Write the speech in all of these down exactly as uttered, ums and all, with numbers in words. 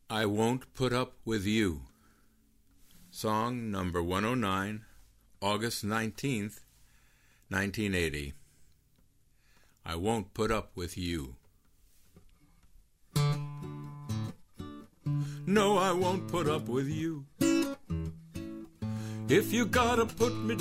I Won't Put Up With You. Song number one oh nine, August nineteenth, nineteen eighty. I won't put up with you. No, I won't put up with you. If you gotta put me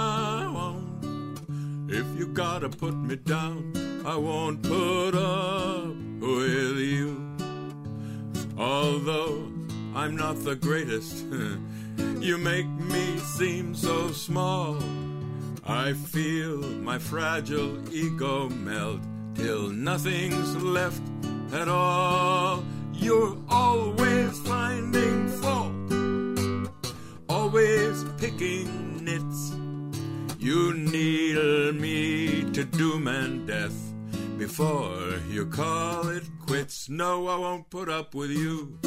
down, if you gotta put me down, I won't put up with you. Although I'm not the greatest, you make me seem so small. I feel my fragile ego melt till nothing's left at all. You're always finding fault, always picking nits. You needle me to doom and death before you call it quits. No, I won't put up with you.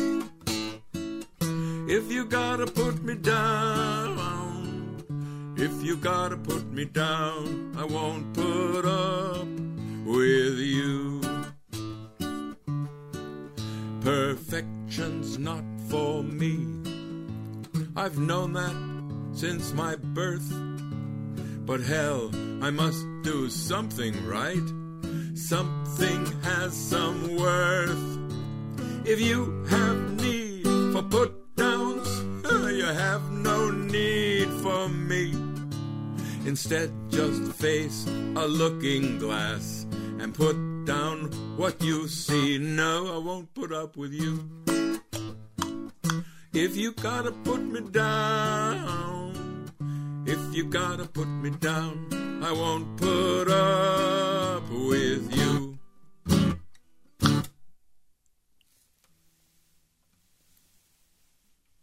If you gotta put me down, if you gotta put me down, I won't put up with you. Perfection's not for me. I've known that since my birth. But hell, I must do something right. Something has some worth. If you have need for put-downs, you have no need for me. Instead, just face a looking glass and put down what you see. No, I won't put up with you. If you gotta put me down, if you gotta put me down, I won't put up with you.